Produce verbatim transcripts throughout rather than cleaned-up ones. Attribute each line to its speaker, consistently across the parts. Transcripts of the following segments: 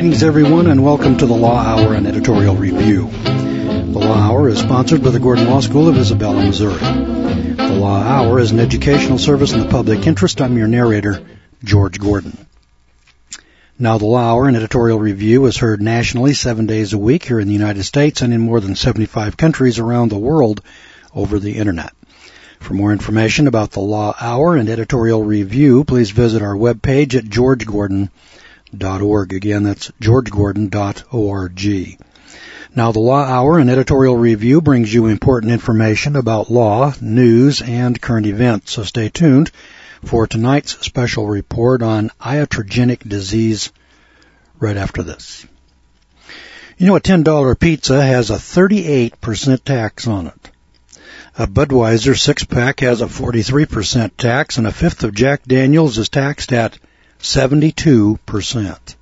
Speaker 1: Greetings, everyone, and welcome to the Law Hour and Editorial Review. The Law Hour is sponsored by the Gordon Law School of Isabella, Missouri. The Law Hour is an educational service in the public interest. I'm your narrator, George Gordon. Now, the Law Hour and Editorial Review is heard nationally seven days a week here in the United States and in more than seventy-five countries around the world over the Internet. For more information about the Law Hour and Editorial Review, please visit our webpage at george gordon dot org. Again, that's george gordon dot org. Now, the Law Hour and Editorial Review brings you important information about law, news, and current events, so stay tuned for tonight's special report on iatrogenic disease right after this. You know, a ten dollar pizza has a thirty-eight percent tax on it. A Budweiser six-pack has a forty-three percent tax, and a fifth of Jack Daniels is taxed at seventy-two percent.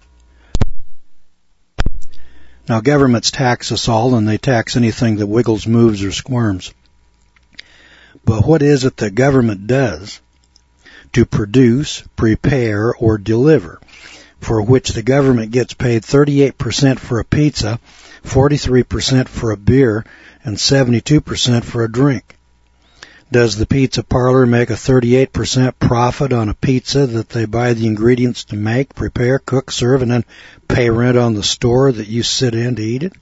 Speaker 1: Now, governments tax us all, and they tax anything that wiggles, moves, or squirms. But what is it that government does to produce, prepare, or deliver, for which the government gets paid thirty-eight percent for a pizza, forty-three percent for a beer, and seventy-two percent for a drink? Does the pizza parlor make a thirty-eight percent profit on a pizza that they buy the ingredients to make, prepare, cook, serve, and then pay rent on the store that you sit in to eat it?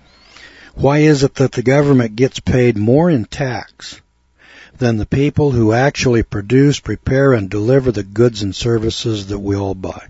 Speaker 1: Why is it that the government gets paid more in tax than the people who actually produce, prepare, and deliver the goods and services that we all buy?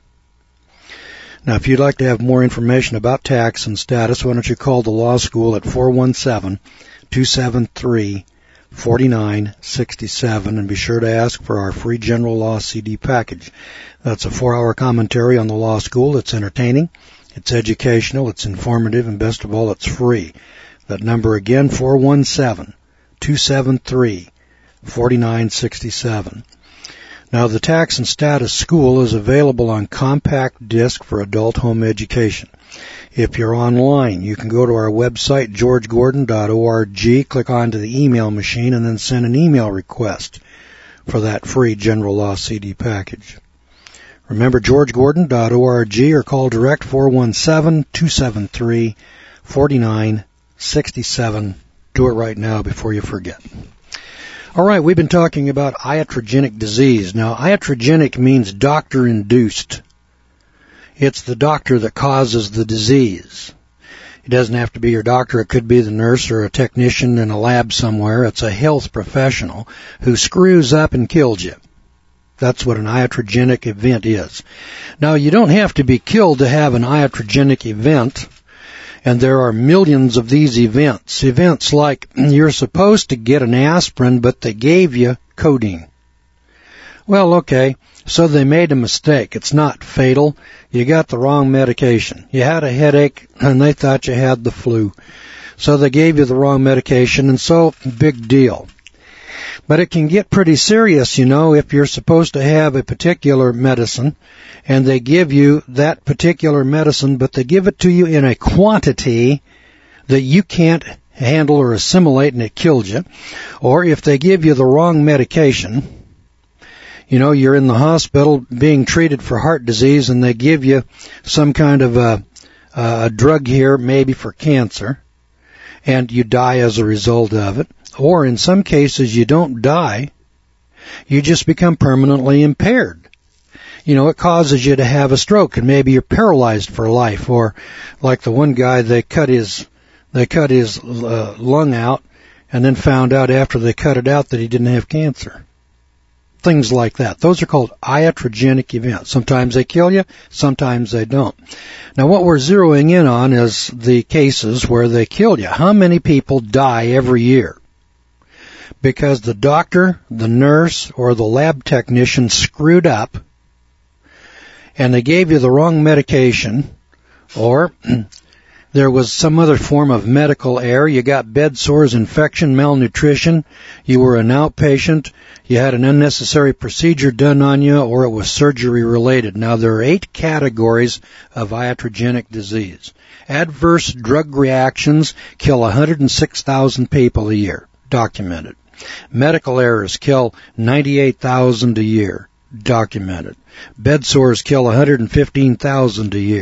Speaker 1: Now, if you'd like to have more information about tax and status, why don't you call the law school at four one seven, two seven three, four nine six seven, and be sure to ask for our free general law C D package. That's a four-hour commentary on the law school. It's entertaining, it's educational, it's informative, and best of all, it's free. That number again, four one seven, two seven three, four nine six seven. Now, the Tax and Status School is available on compact disc for adult home education. If you're online, you can go to our website, george gordon dot org, click onto the email machine, and then send an email request for that free general law C D package. Remember, george gordon dot org, or call direct four one seven, two seven three, four nine six seven. Do it right now before you forget. All right, we've been talking about iatrogenic disease. Now, iatrogenic means doctor-induced. It's the doctor that causes the disease. It doesn't have to be your doctor. It could be the nurse or a technician in a lab somewhere. It's a health professional who screws up and kills you. That's what an iatrogenic event is. Now, you don't have to be killed to have an iatrogenic event. And there are millions of these events. Events like you're supposed to get an aspirin, but they gave you codeine. Well, okay, so they made a mistake. It's not fatal. You got the wrong medication. You had a headache, and they thought you had the flu. So they gave you the wrong medication, and so, big deal. But it can get pretty serious, you know, if you're supposed to have a particular medicine, and they give you that particular medicine, but they give it to you in a quantity that you can't handle or assimilate, and it kills you. Or if they give you the wrong medication, you know, you're in the hospital being treated for heart disease, and they give you some kind of a, a drug here, maybe for cancer, and you die as a result of it. Or in some cases, you don't die. You just become permanently impaired. You know, it causes you to have a stroke, and maybe you're paralyzed for life. Or like the one guy, they cut his they cut his uh, lung out, and then found out after they cut it out that he didn't have cancer. Things like that. Those are called iatrogenic events. Sometimes they kill you, sometimes they don't. Now, what we're zeroing in on is the cases where they kill you. How many people die every year because the doctor, the nurse, or the lab technician screwed up and they gave you the wrong medication, or there was some other form of medical error? You got bed sores, infection, malnutrition, you were an outpatient, you had an unnecessary procedure done on you, or it was surgery related. Now, there are eight categories of iatrogenic disease. Adverse drug reactions kill one hundred six thousand people a year, documented. Medical errors kill ninety-eight thousand a year, documented. Bed sores kill one hundred fifteen thousand a year,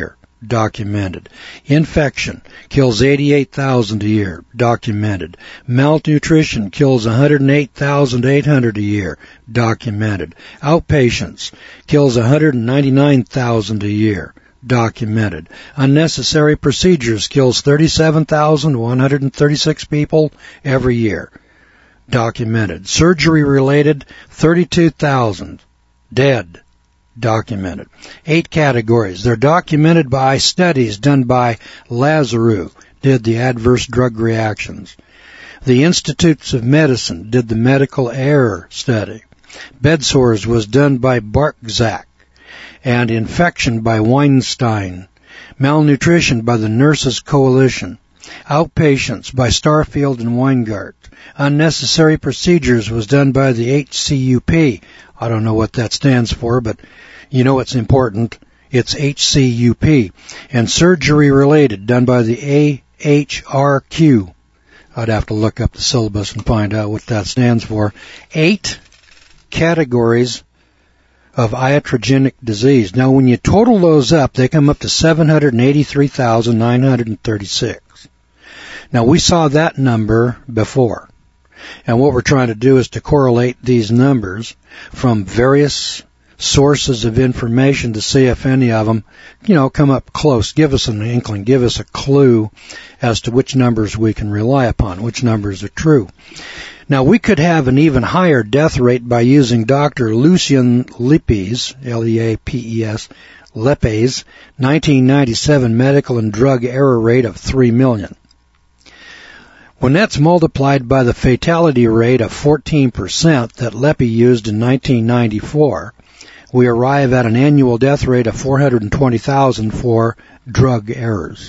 Speaker 1: documented. Infection kills eighty-eight thousand a year, documented. Malnutrition kills one hundred eight thousand eight hundred a year, documented. Outpatients kills one hundred ninety-nine thousand a year, documented. Unnecessary procedures kills thirty-seven thousand one hundred thirty-six people every year, documented. Surgery-related, thirty-two thousand dead, documented. Eight categories. They're documented by studies done by Lazarew, did the adverse drug reactions. The Institutes of Medicine did the medical error study. Bed sores was done by Barczak, and infection by Weinstein. Malnutrition by the Nurses Coalition. Outpatients by Starfield and Weingart. Unnecessary procedures was done by the H C U P. I don't know what that stands for, but you know it's important. It's H C U P. And surgery related, done by the A H R Q. I'd have to look up the syllabus and find out what that stands for. Eight categories of iatrogenic disease. Now, when you total those up, they come up to seven hundred eighty-three thousand nine hundred thirty-six. Now, we saw that number before. And what we're trying to do is to correlate these numbers from various sources of information to see if any of them, you know, come up close. Give us an inkling, give us a clue as to which numbers we can rely upon, which numbers are true. Now, we could have an even higher death rate by using Doctor Lucien Lepes, L E A P E S, Lepes, nineteen ninety-seven medical and drug error rate of three million. When that's multiplied by the fatality rate of fourteen percent that Lepes used in nineteen ninety-four, we arrive at an annual death rate of four hundred twenty thousand for drug errors.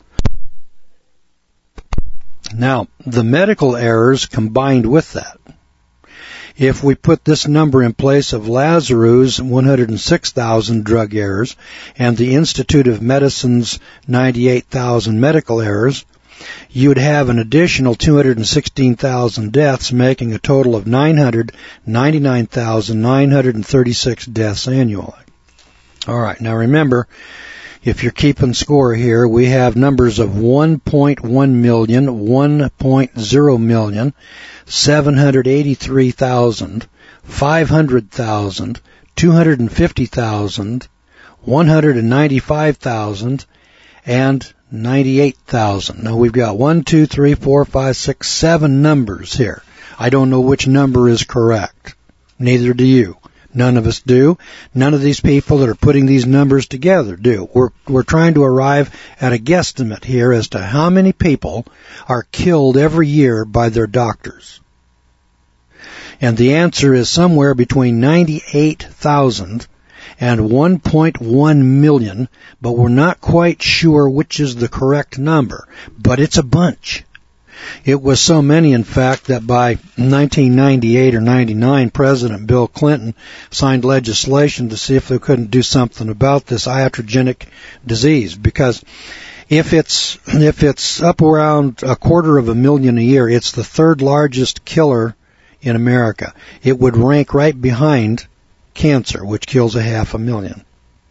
Speaker 1: Now, the medical errors combined with that, if we put this number in place of Lazarew's one hundred six thousand drug errors and the Institute of Medicine's ninety-eight thousand medical errors, you would have an additional two hundred sixteen thousand deaths, making a total of nine hundred ninety-nine thousand nine hundred thirty-six deaths annually. All right, now remember, if you're keeping score here, we have numbers of one point one million, one point zero million, seven hundred eighty-three thousand, five hundred thousand, two hundred fifty thousand, one hundred ninety-five thousand, and ninety-eight thousand. Now we've got one, two, three, four, five, six, seven numbers here. I don't know which number is correct. Neither do you. None of us do. None of these people that are putting these numbers together do. We're, we're trying to arrive at a guesstimate here as to how many people are killed every year by their doctors. And the answer is somewhere between ninety-eight thousand and one point one million, but we're not quite sure which is the correct number. But it's a bunch. It was so many, in fact, that by nineteen ninety-eight or ninety-nine, President Bill Clinton signed legislation to see if they couldn't do something about this iatrogenic disease. Because if it's if it's up around a quarter of a million a year, it's the third largest killer in America. It would rank right behind cancer, which kills a half a million.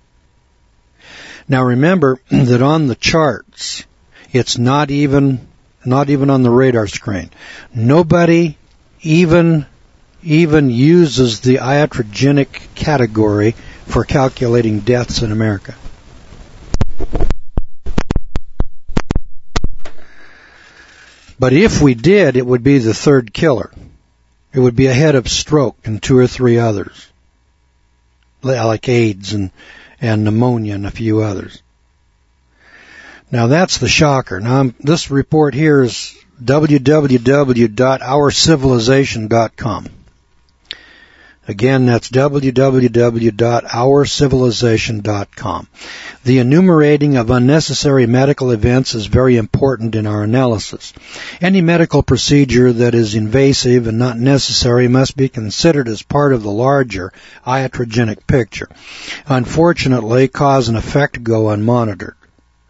Speaker 1: Now remember that on the charts, it's not even not even on the radar screen. Nobody even even uses the iatrogenic category for calculating deaths in America. But if we did, it would be the third killer. It would be ahead of stroke and two or three others, like AIDS and, and pneumonia and a few others. Now that's the shocker. Now I'm, this report here is w w w dot our civilization dot com. Again, that's w w w dot our civilization dot com. The enumerating of unnecessary medical events is very important in our analysis. Any medical procedure that is invasive and not necessary must be considered as part of the larger iatrogenic picture. Unfortunately, cause and effect go unmonitored.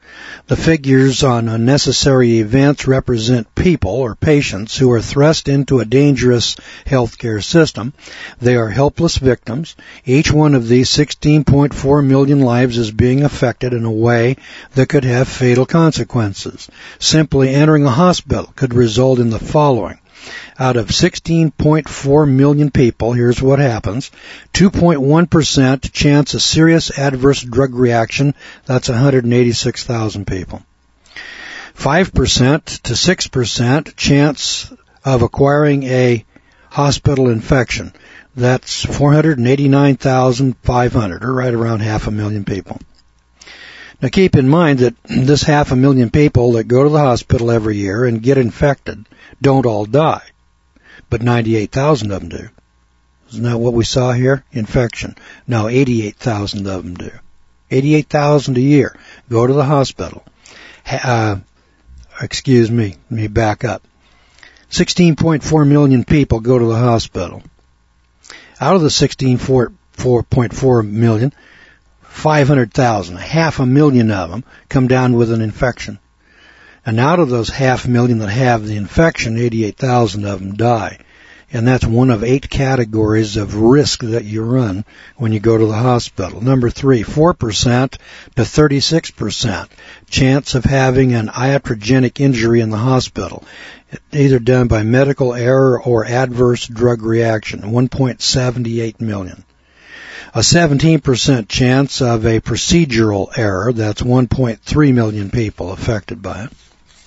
Speaker 1: The figures on unnecessary events represent people or patients who are thrust into a dangerous healthcare system. They are helpless victims. Each one of these sixteen point four million lives is being affected in a way that could have fatal consequences. Simply entering a hospital could result in the following. Out of sixteen point four million people, here's what happens. two point one percent chance of serious adverse drug reaction, that's one hundred eighty-six thousand people. five percent to six percent chance of acquiring a hospital infection, that's four hundred eighty-nine thousand five hundred, or right around half a million people. Now keep in mind that this half a million people that go to the hospital every year and get infected don't all die, but ninety-eight thousand of them do. Isn't that what we saw here? Infection. Now eighty-eight thousand of them do. eighty-eight thousand a year go to the hospital. Uh, excuse me, let me back up. sixteen point four million people go to the hospital. Out of the sixteen point four million, five hundred thousand, half a million of them, come down with an infection. And out of those half a million that have the infection, eighty-eight thousand of them die. And that's one of eight categories of risk that you run when you go to the hospital. Number three, four percent to thirty-six percent chance of having an iatrogenic injury in the hospital, either done by medical error or adverse drug reaction, one point seven eight million. A seventeen percent chance of a procedural error, that's one point three million people affected by it.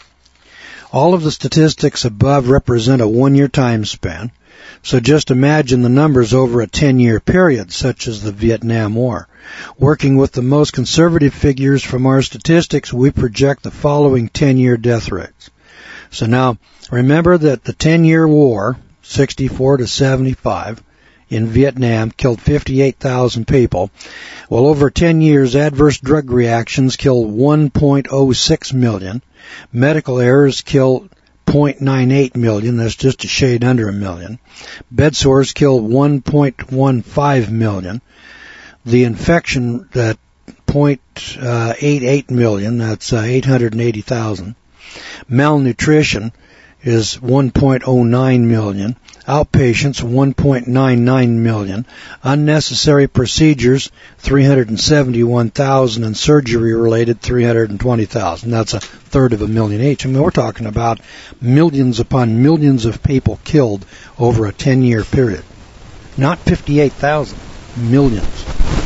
Speaker 1: All of the statistics above represent a one-year time span, so just imagine the numbers over a ten-year period, such as the Vietnam War. Working with the most conservative figures from our statistics, we project the following ten-year death rates. So now, remember that the ten-year war, sixty-four to seventy-five, in Vietnam killed fifty-eight thousand people. Well, over ten years, adverse drug reactions kill one point oh six million. Medical errors kill zero point nine eight million. That's just a shade under a million. Bed sores kill one point one five million. The infection at zero point eight eight million. That's uh, eight hundred eighty thousand. Malnutrition is one point oh nine million. Outpatients, one point nine nine million. Unnecessary procedures, three hundred seventy-one thousand, and surgery-related, three hundred twenty thousand. That's a third of a million each. I mean, we're talking about millions upon millions of people killed over a ten-year period. Not fifty-eight thousand. Millions.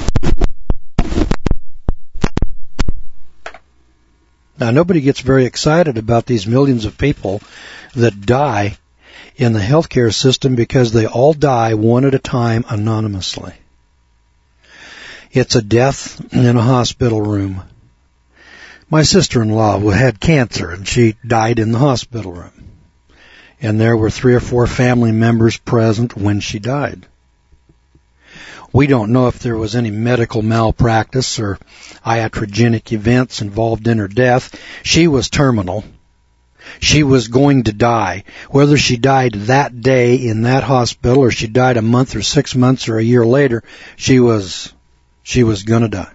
Speaker 1: Now, nobody gets very excited about these millions of people that die in the healthcare system because they all die one at a time anonymously. It's a death in a hospital room. My sister-in-law had cancer and she died in the hospital room. And there were three or four family members present when she died. We don't know if there was any medical malpractice or iatrogenic events involved in her death. She was terminal. She was going to die. Whether she died that day in that hospital or she died a month or six months or a year later, she was, she was going to die.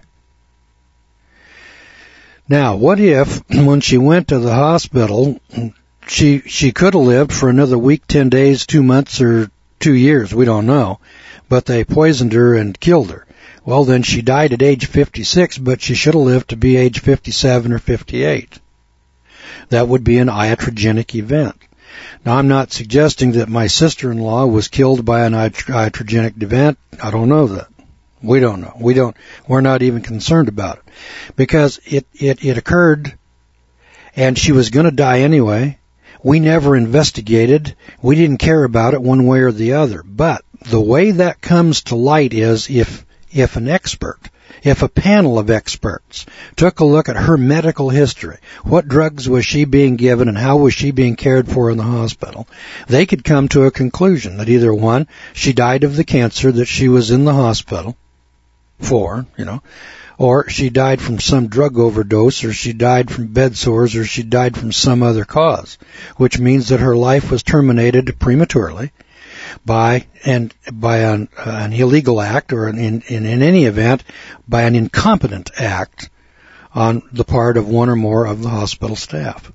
Speaker 1: Now, what if when she went to the hospital, she, she could have lived for another week, ten days, two months, or two years? We don't know. But they poisoned her and killed her. Well, then she died at age fifty-six, but she should have lived to be age fifty-seven or fifty-eight. That would be an iatrogenic event. Now, I'm not suggesting that my sister-in-law was killed by an iatrogenic event. I don't know that. We don't know. We don't, we're not even concerned about it. Because it, it, it occurred, and she was going to die anyway. We never investigated. We didn't care about it one way or the other. But the way that comes to light is if, if an expert, if a panel of experts took a look at her medical history, what drugs was she being given and how was she being cared for in the hospital, they could come to a conclusion that either one, she died of the cancer that she was in the hospital for, you know, or she died from some drug overdose, or she died from bed sores, or she died from some other cause, which means that her life was terminated prematurely by and by an, uh, an illegal act, or an, in, in in any event by an incompetent act on the part of one or more of the hospital staff.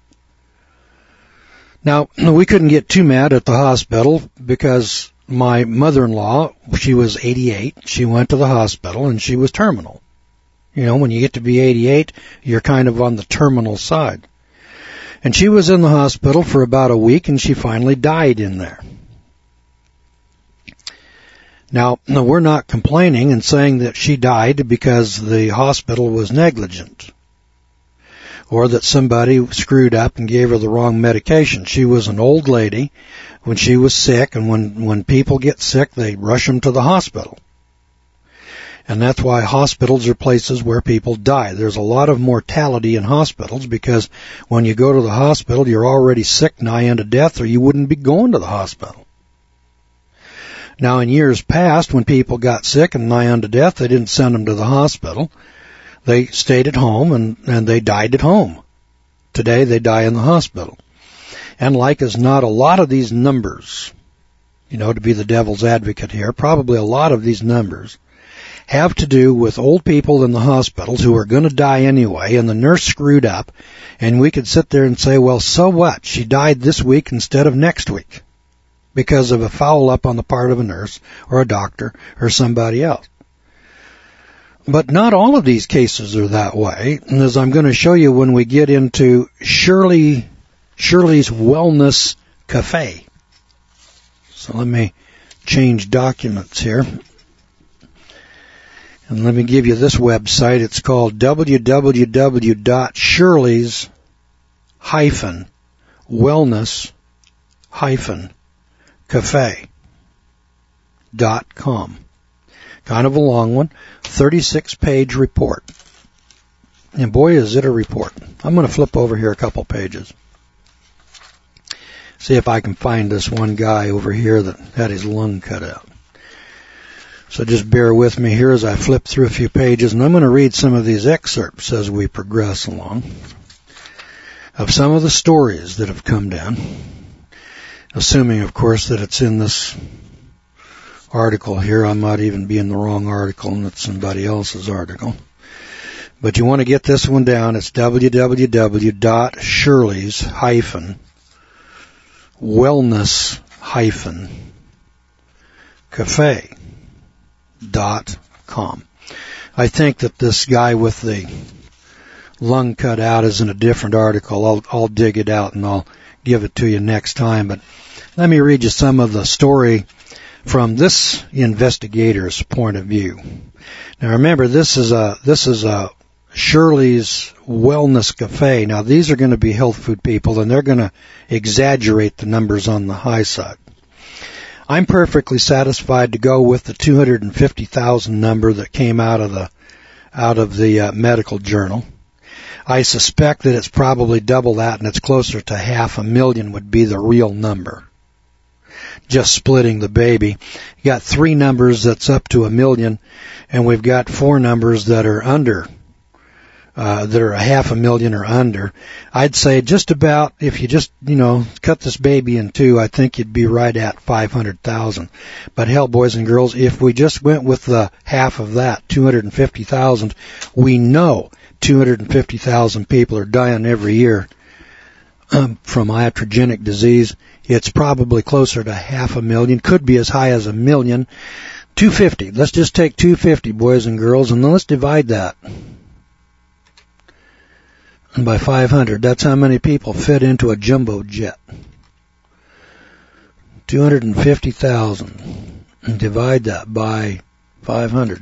Speaker 1: Now, we couldn't get too mad at the hospital because my mother-in-law, she was eighty-eight, she went to the hospital and she was terminal. You know, when you get to be eighty-eight, you're kind of on the terminal side. And she was in the hospital for about a week and she finally died in there. Now, we're not complaining and saying that she died because the hospital was negligent or that somebody screwed up and gave her the wrong medication. She was an old lady when she was sick, and when, when people get sick, they rush them to the hospital. And that's why hospitals are places where people die. There's a lot of mortality in hospitals because when you go to the hospital, you're already sick, nigh unto death, or you wouldn't be going to the hospital. Now, in years past, when people got sick and nigh unto death, they didn't send them to the hospital. They stayed at home, and, and they died at home. Today, they die in the hospital. And like as not, a lot of these numbers, you know, to be the devil's advocate here, probably a lot of these numbers have to do with old people in the hospitals who are going to die anyway, and the nurse screwed up, and we could sit there and say, well, so what? She died this week instead of next week because of a foul up on the part of a nurse or a doctor or somebody else. But not all of these cases are that way, and as I'm going to show you when we get into Shirley, Shirley's Wellness Cafe. So let me change documents here. And let me give you this website. It's called w w w dot shirleys dash wellness dash cafe dot com. Kind of a long one, thirty-six page report. And boy, is it a report. I'm going to flip over here a couple pages. See if I can find this one guy over here that had his lung cut out. So just bear with me here as I flip through a few pages, and I'm going to read some of these excerpts as we progress along of some of the stories that have come down, assuming, of course, that it's in this article here. I might even be in the wrong article and it's somebody else's article. But you want to get this one down. It's w w w dot shirleys dash wellness dash cafe dot com. I think that this guy with the lung cut out is in a different article. I'll, I'll dig it out and I'll give it to you next time. But let me read you some of the story from this investigator's point of view. Now remember, this is a this is a Shirley's Wellness Cafe. Now these are going to be health food people, and they're going to exaggerate the numbers on the high side. I'm perfectly satisfied to go with the two hundred fifty thousand number that came out of the out of the uh, medical journal. I suspect that it's probably double that, and it's closer to half a million would be the real number. Just splitting the baby. You got three numbers that's up to a million, and we've got four numbers that are under, uh, that are a half a million or under. I'd say just about, if you just, you know, cut this baby in two, I think you'd be right at five hundred thousand. But hell, boys and girls, if we just went with the half of that, two hundred fifty thousand, we know two hundred fifty thousand people are dying every year um, from iatrogenic disease. It's probably closer to half a million, could be as high as a million. two hundred fifty. Let's just take two hundred fifty, boys and girls, and then let's divide that. And by five hundred, that's how many people fit into a jumbo jet. two hundred fifty thousand. And divide that by five hundred.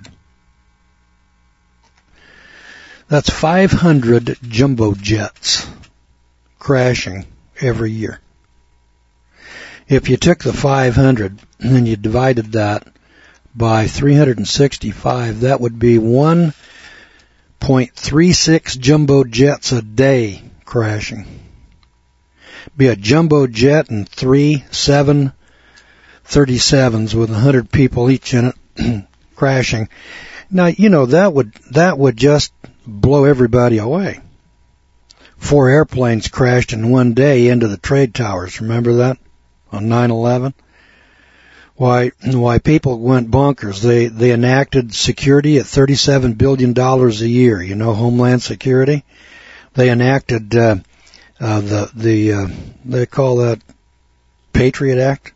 Speaker 1: That's five hundred jumbo jets crashing every year. If you took the five hundred and then you divided that by three hundred sixty-five, that would be one point three six jumbo jets a day crashing. Be a jumbo jet and three seven thirty-sevens with a hundred people each in it crashing. Now, you know, that would that would just blow everybody away. Four airplanes crashed in one day into the trade towers. Remember that? On nine eleven? Why, why people went bonkers. They, they enacted security at thirty-seven billion dollars a year. You know, Homeland Security. They enacted, uh, uh, the, the, uh, they call that Patriot Act.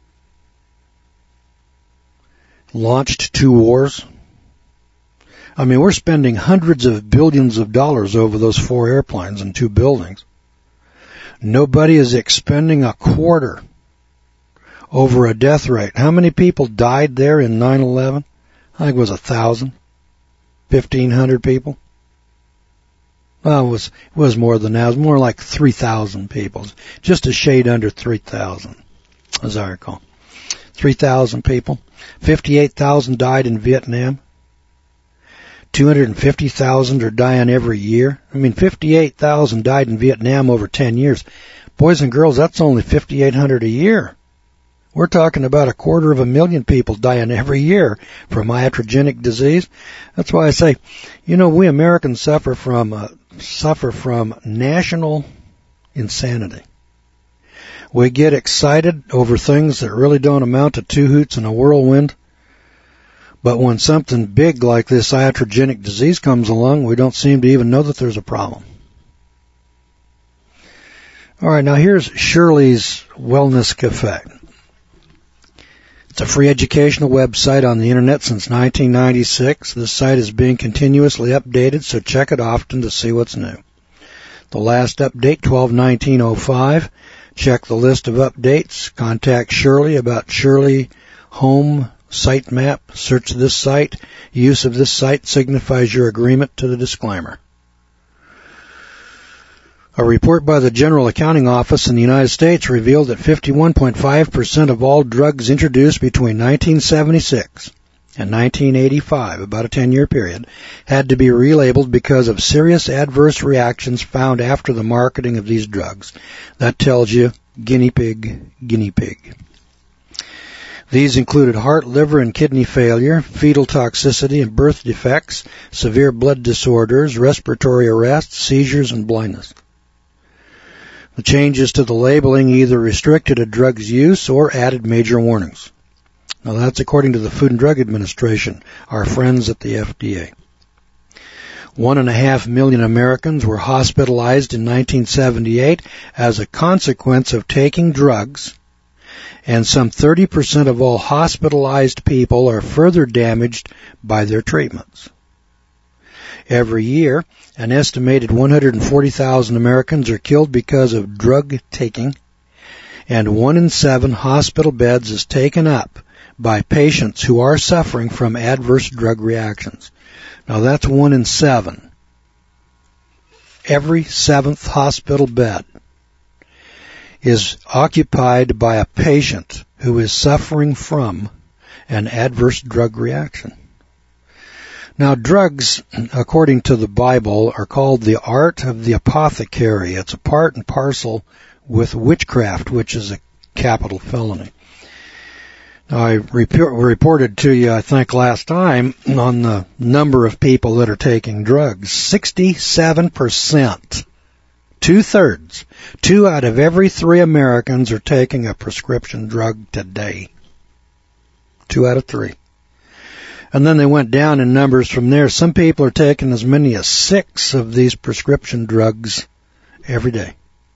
Speaker 1: Launched two wars. I mean, we're spending hundreds of billions of dollars over those four airplanes and two buildings. Nobody is expending a quarter over a death rate. How many people died there in nine eleven? I think it was a thousand, fifteen hundred people. Well, it was, it was more than that. It was more like three thousand people. Just a shade under three thousand, as I recall. three thousand people. fifty-eight thousand died in Vietnam. two hundred fifty thousand are dying every year. I mean, fifty-eight thousand died in Vietnam over ten years. Boys and girls, that's only fifty-eight hundred a year. We're talking about a quarter of a million people dying every year from iatrogenic disease. That's why I say, you know, we Americans suffer from uh, suffer from national insanity. We get excited over things that really don't amount to two hoots and a whirlwind. But when something big like this iatrogenic disease comes along, we don't seem to even know that there's a problem. All right, now here's Shirley's Wellness Cafe. It's a free educational website on the internet since nineteen ninety-six. This site is being continuously updated, so check it often to see what's new. The last update, twelve nineteen oh five. Check the list of updates. Contact Shirley about Shirley Home Site Map. Search this site. Use of this site signifies your agreement to the disclaimer. A report by the General Accounting Office in the United States revealed that fifty-one point five percent of all drugs introduced between nineteen seventy-six and nineteen eighty-five, about a ten-year period, had to be relabeled because of serious adverse reactions found after the marketing of these drugs. That tells you guinea pig, guinea pig. These included heart, liver, and kidney failure, fetal toxicity and birth defects, severe blood disorders, respiratory arrest, seizures, and blindness. The changes to the labeling either restricted a drug's use or added major warnings. Now that's according to the Food and Drug Administration, our friends at the F D A. One and a half million Americans were hospitalized in nineteen seventy-eight as a consequence of taking drugs, and some thirty percent of all hospitalized people are further damaged by their treatments. Every year, an estimated one hundred forty thousand Americans are killed because of drug taking, and one in seven hospital beds is taken up by patients who are suffering from adverse drug reactions. Now that's one in seven. Every seventh hospital bed is occupied by a patient who is suffering from an adverse drug reaction. Now, drugs, according to the Bible, are called the art of the apothecary. It's a part and parcel with witchcraft, which is a capital felony. Now, I report, reported to you, I think, last time on the number of people that are taking drugs. sixty-seven percent, two-thirds, two out of every three Americans are taking a prescription drug today. Two out of three. And then they went down in numbers from there. Some people are taking as many as six of these prescription drugs every day.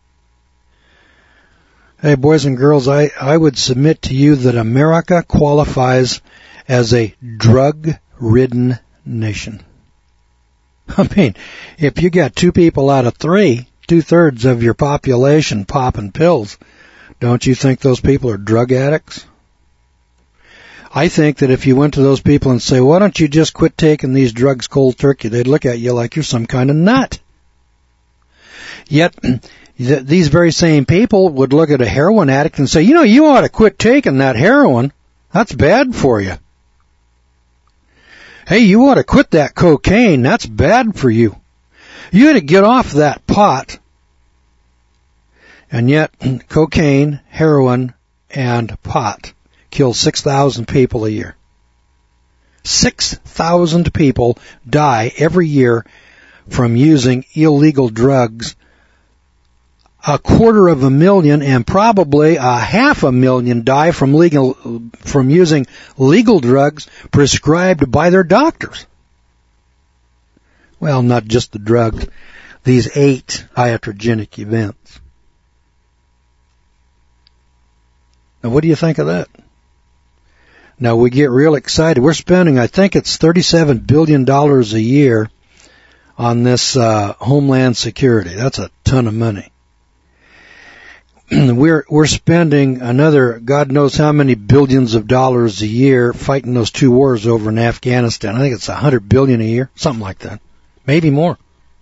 Speaker 1: Hey, boys and girls, I, I would submit to you that America qualifies as a drug-ridden nation. I mean, if you got two people out of three, two-thirds of your population popping pills, don't you think those people are drug addicts? I think that if you went to those people and say, why don't you just quit taking these drugs cold turkey, they'd look at you like you're some kind of nut. Yet, th- these very same people would look at a heroin addict and say, you know, you ought to quit taking that heroin. That's bad for you. Hey, you ought to quit that cocaine. That's bad for you. You ought to get off that pot. And yet, cocaine, heroin, and pot kill six thousand people a year. six thousand people die every year from using illegal drugs a quarter of a million and probably a half a million die from legal, from using legal drugs prescribed by their doctors. Well, not just the drugs, these eight iatrogenic events. Now, what do you think of that? Now, we get real excited. We're spending, I think it's thirty-seven billion dollars a year on this uh, Homeland Security. That's a ton of money. we're we're spending another God knows how many billions of dollars a year fighting those two wars over in Afghanistan. I think it's a hundred billion a year, something like that, maybe more.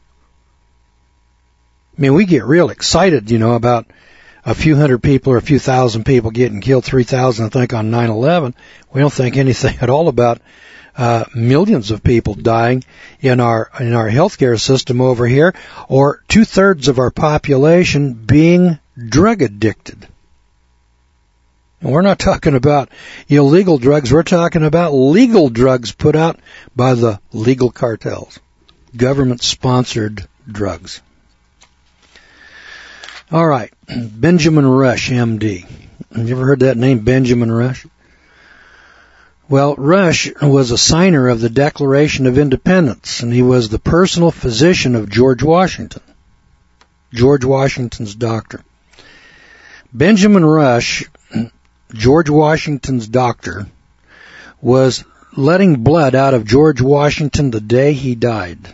Speaker 1: I mean, we get real excited, you know, about a few hundred people or a few thousand people getting killed, three thousand, I think, on nine eleven. We don't think anything at all about uh, millions of people dying in our in our healthcare system over here, or two-thirds of our population being drug addicted. And we're not talking about illegal drugs. We're talking about legal drugs put out by the legal cartels, government-sponsored drugs. All right, Benjamin Rush, M D. Have you ever heard that name, Benjamin Rush? Well, Rush was a signer of the Declaration of Independence, and he was the personal physician of George Washington, George Washington's doctor. Benjamin Rush, George Washington's doctor, was letting blood out of George Washington the day he died.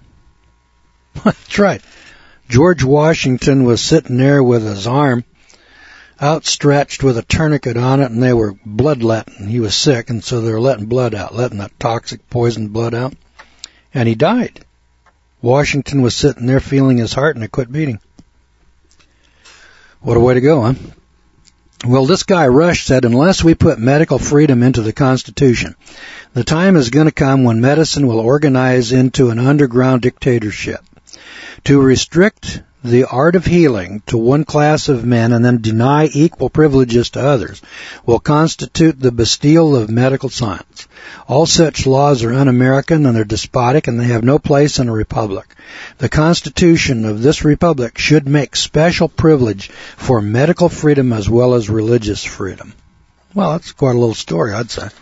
Speaker 1: That's right. George Washington was sitting there with his arm outstretched with a tourniquet on it, and they were bloodletting. He was sick, and so they were letting blood out, letting that toxic, poisoned blood out, and he died. Washington was sitting there feeling his heart, and it quit beating. What a way to go, huh? Well, this guy Rush said, unless we put medical freedom into the Constitution, the time is going to come when medicine will organize into an underground dictatorship. To restrict the art of healing to one class of men and then deny equal privileges to others will constitute the Bastille of medical science. All such laws are un-American and they're despotic, and they have no place in a republic. The Constitution of this republic should make special privilege for medical freedom as well as religious freedom. Well, that's quite a little story, I'd say.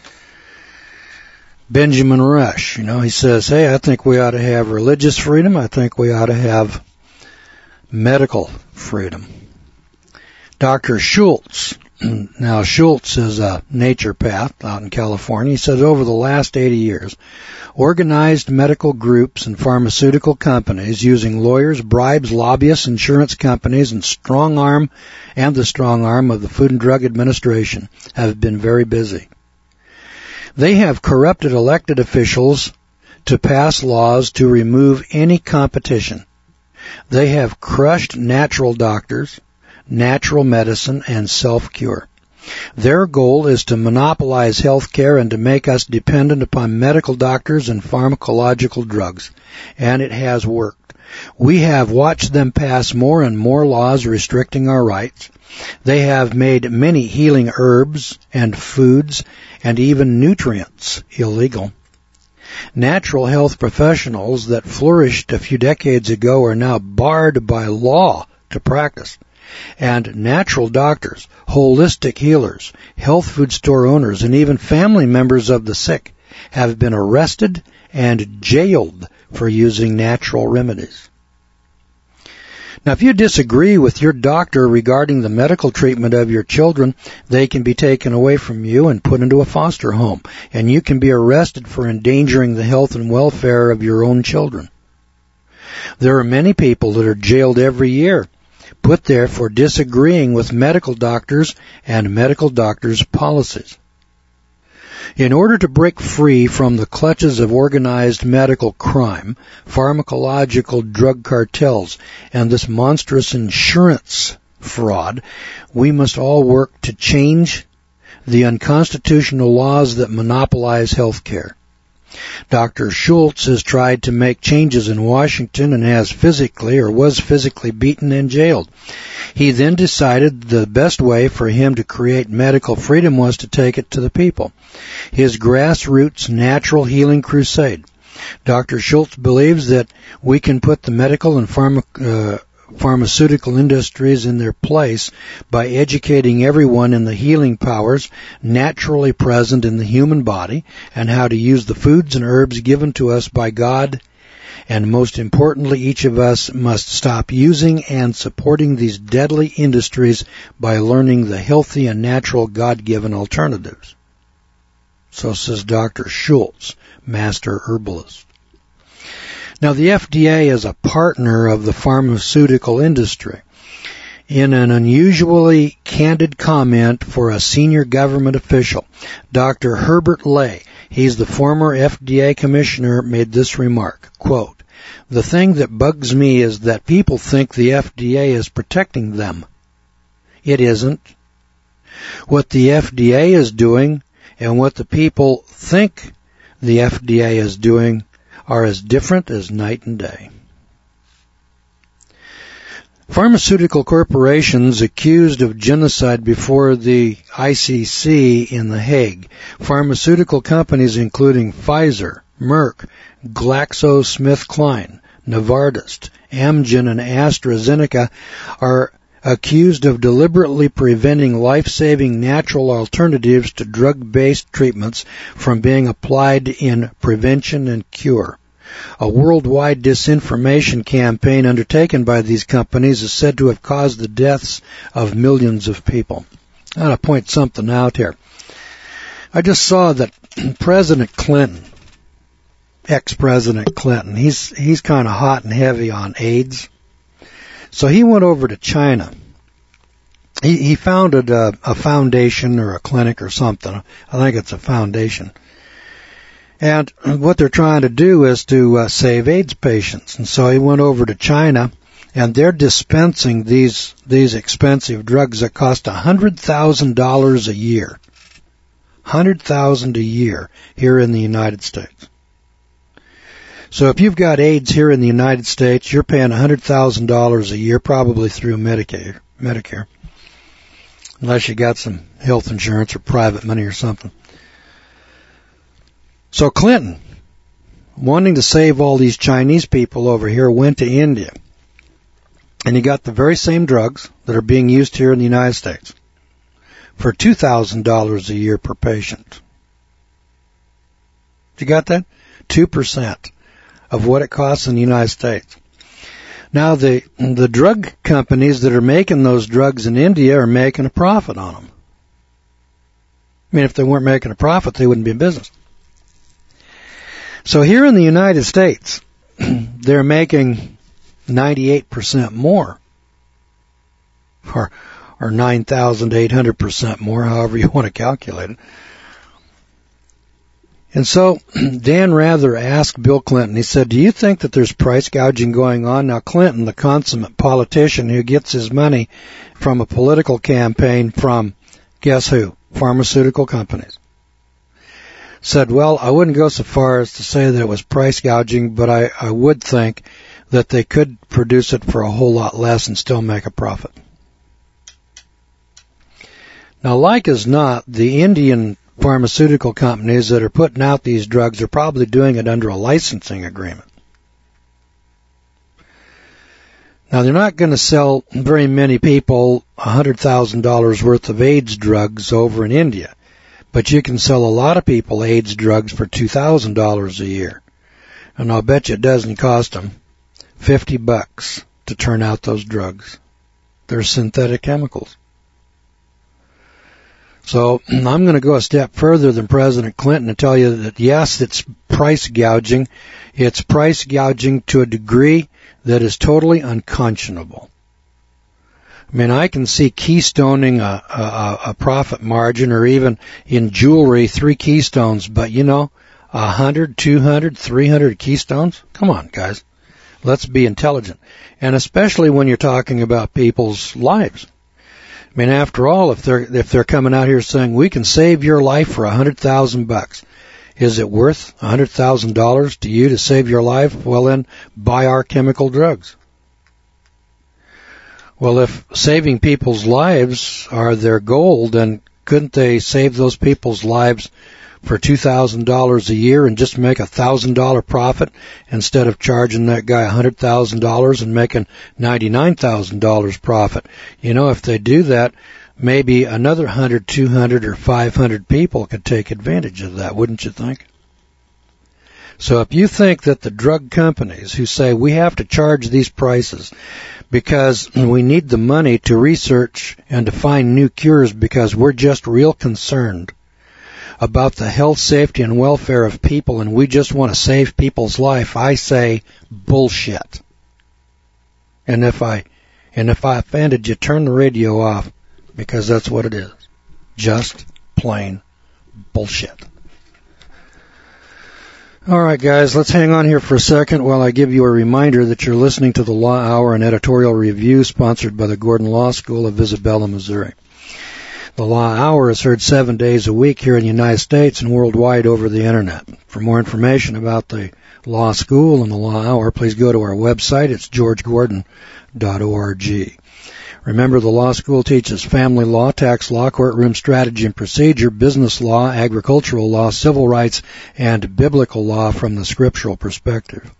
Speaker 1: Benjamin Rush, you know, he says, hey, I think we ought to have religious freedom. I think we ought to have medical freedom. Doctor Schultz, now Schultz is a naturopath out in California. He says over the last eighty years, organized medical groups and pharmaceutical companies using lawyers, bribes, lobbyists, insurance companies, and strong arm and the strong arm of the Food and Drug Administration have been very busy. They have corrupted elected officials to pass laws to remove any competition. They have crushed natural doctors, natural medicine, and self-cure. Their goal is to monopolize health care and to make us dependent upon medical doctors and pharmacological drugs. And it has worked. We have watched them pass more and more laws restricting our rights. They have made many healing herbs and foods and even nutrients illegal. Natural health professionals that flourished a few decades ago are now barred by law to practice. And natural doctors, holistic healers, health food store owners, and even family members of the sick have been arrested and jailed for using natural remedies. Now, if you disagree with your doctor regarding the medical treatment of your children, they can be taken away from you and put into a foster home, and you can be arrested for endangering the health and welfare of your own children. There are many people that are jailed every year, put there for disagreeing with medical doctors and medical doctors' policies. In order to break free from the clutches of organized medical crime, pharmacological drug cartels, and this monstrous insurance fraud, we must all work to change the unconstitutional laws that monopolize health care. Doctor Schultz has tried to make changes in Washington and has physically or was physically beaten and jailed. He then decided the best way for him to create medical freedom was to take it to the people. His grassroots natural healing crusade. Doctor Schultz believes that we can put the medical and pharma, uh, pharmaceutical industries in their place by educating everyone in the healing powers naturally present in the human body and how to use the foods and herbs given to us by God. And most importantly, each of us must stop using and supporting these deadly industries by learning the healthy and natural God-given alternatives. So says Doctor Schultz, master herbalist. Now, the F D A is a partner of the pharmaceutical industry. In an unusually candid comment for a senior government official, Doctor Herbert Lay, he's the former F D A commissioner, made this remark, quote, "The thing that bugs me is that people think the F D A is protecting them. It isn't. What the F D A is doing and what the people think the F D A is doing are as different as night and day." Pharmaceutical corporations accused of genocide before the I C C in The Hague. Pharmaceutical companies including Pfizer, Merck, GlaxoSmithKline, Novartis, Amgen, and AstraZeneca are accused of deliberately preventing life-saving natural alternatives to drug-based treatments from being applied in prevention and cure. A worldwide disinformation campaign undertaken by these companies is said to have caused the deaths of millions of people. I want to point something out here. I just saw that President Clinton, ex-President Clinton, he's he's kind of hot and heavy on AIDS. So he went over to China. He, he founded a, a foundation or a clinic or something. I think it's a foundation. And what they're trying to do is to uh, save AIDS patients. And so he went over to China, and they're dispensing these these expensive drugs that cost one hundred thousand dollars a year. one hundred thousand dollars a year here in the United States. So if you've got AIDS here in the United States, you're paying one hundred thousand dollars a year, probably through Medicare, Medicare, unless you got some health insurance or private money or something. So Clinton, wanting to save all these Chinese people over here, went to India. And he got the very same drugs that are being used here in the United States for two thousand dollars a year per patient. You got that? two percent of what it costs in the United States. Now, the the drug companies that are making those drugs in India are making a profit on them. I mean, if they weren't making a profit, they wouldn't be in business. So here in the United States, they're making ninety-eight percent more, or, or nine thousand eight hundred percent more, however you want to calculate it. And so Dan Rather asked Bill Clinton, he said, "Do you think that there's price gouging going on?" Now, Clinton, the consummate politician who gets his money from a political campaign from, guess who? Pharmaceutical companies. Said, well, I wouldn't go so far as to say that it was price gouging, but I, I would think that they could produce it for a whole lot less and still make a profit. Now, like as not, the Indian pharmaceutical companies that are putting out these drugs are probably doing it under a licensing agreement. Now, they're not going to sell very many people one hundred thousand dollars worth of AIDS drugs over in India, but you can sell a lot of people AIDS drugs for two thousand dollars a year. And I'll bet you it doesn't cost them fifty bucks to turn out those drugs. They're synthetic chemicals. So I'm going to go a step further than President Clinton and tell you that, yes, it's price gouging. It's price gouging to a degree that is totally unconscionable. I mean, I can see keystoning a, a, a profit margin, or even in jewelry, three keystones, but, you know, a hundred, two hundred, three hundred keystones? Come on, guys. Let's be intelligent. And especially when you're talking about people's lives. I mean, after all, if they're if they're coming out here saying we can save your life for a hundred thousand bucks, is it worth a hundred thousand dollars to you to save your life? Well, then buy our chemical drugs. Well, if saving people's lives are their goal, then couldn't they save those people's lives for two thousand dollars a year and just make a one thousand dollars profit instead of charging that guy one hundred thousand dollars and making ninety-nine thousand dollars profit. You know, if they do that, maybe another one hundred, two hundred, or five hundred people could take advantage of that, wouldn't you think? So if you think that the drug companies who say we have to charge these prices because we need the money to research and to find new cures because we're just real concerned about the health, safety, and welfare of people and we just want to save people's life, I say bullshit. And if I, and if I offended you, turn the radio off because that's what it is. Just plain bullshit. All right, guys, let's hang on here for a second while I give you a reminder that you're listening to the Law Hour, an editorial review sponsored by the Gordon Law School of Isabella, Missouri. The Law Hour is heard seven days a week here in the United States and worldwide over the Internet. For more information about the Law School and the Law Hour, please go to our website. It's george gordon dot org. Remember, the law school teaches family law, tax law, courtroom strategy and procedure, business law, agricultural law, civil rights, and biblical law from the scriptural perspective.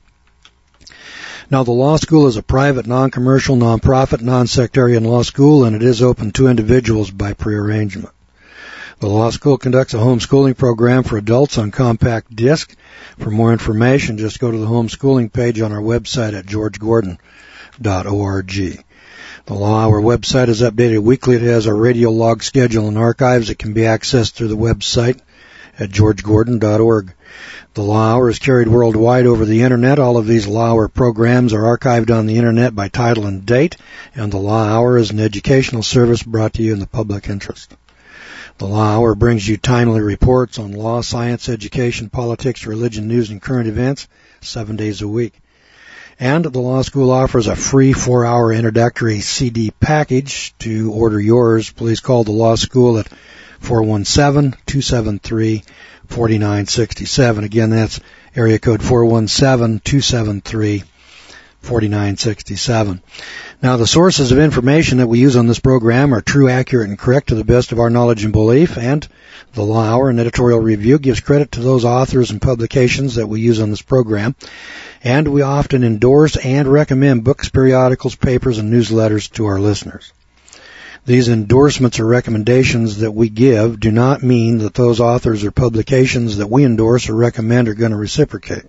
Speaker 1: Now, the law school is a private, non-commercial, non-profit, non-sectarian law school, and it is open to individuals by prearrangement. The law school conducts a homeschooling program for adults on compact disc. For more information, just go to the homeschooling page on our website at george gordon dot org. The Law Hour website is updated weekly. It has a radio log schedule and archives. It can be accessed through the website at george gordon dot org. The Law Hour is carried worldwide over the Internet. All of these Law Hour programs are archived on the Internet by title and date, and the Law Hour is an educational service brought to you in the public interest. The Law Hour brings you timely reports on law, science, education, politics, religion, news, and current events seven days a week. And the Law School offers a free four-hour introductory C D package. To order yours, please call the Law School at four one seven, two seven three, four nine six seven. Again, that's area code four one seven, two seven three, four nine six seven. Now, the sources of information that we use on this program are true, accurate, and correct to the best of our knowledge and belief, and the Law Hour and editorial review gives credit to those authors and publications that we use on this program. And we often endorse and recommend books, periodicals, papers, and newsletters to our listeners. These endorsements or recommendations that we give do not mean that those authors or publications that we endorse or recommend are going to reciprocate.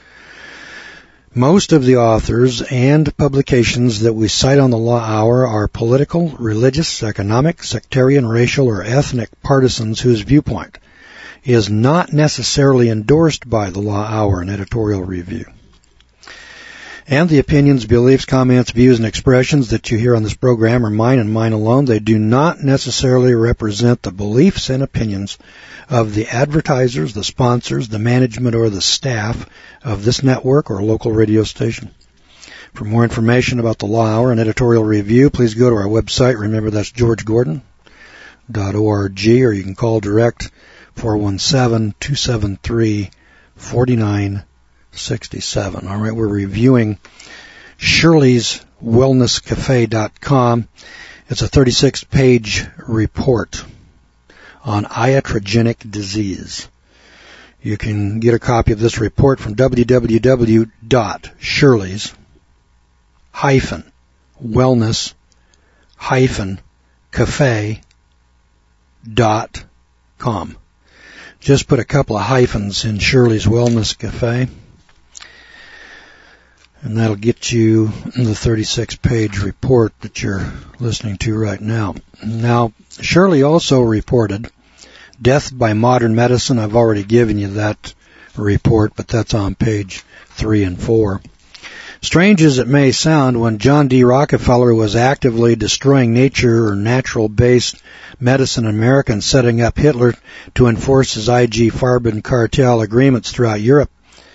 Speaker 1: Most of the authors and publications that we cite on the Law Hour are political, religious, economic, sectarian, racial, or ethnic partisans whose viewpoint is not necessarily endorsed by the Law Hour and editorial review. And the opinions, beliefs, comments, views, and expressions that you hear on this program are mine and mine alone. They do not necessarily represent the beliefs and opinions of the advertisers, the sponsors, the management, or the staff of this network or local radio station. For more information about the Law Hour and editorial review, please go to our website. Remember, that's george gordon dot org, or you can call direct four one seven, two seven three, four nine six seven. All right, we're reviewing Shirley's Wellness Cafe dot com. It's a thirty-six page report on iatrogenic disease. You can get a copy of this report from w w w dot shirleys dash wellness dash cafe dot com. Just put a couple of hyphens in Shirley's Wellness Cafe, and that'll get you the thirty-six page report that you're listening to right now. Now, Shirley also reported Death by Modern Medicine. I've already given you that report, but that's on page three and four. Strange as it may sound, when John D. Rockefeller was actively destroying nature or natural-based medicine in America and setting up Hitler to enforce his I G Farben cartel agreements throughout Europe,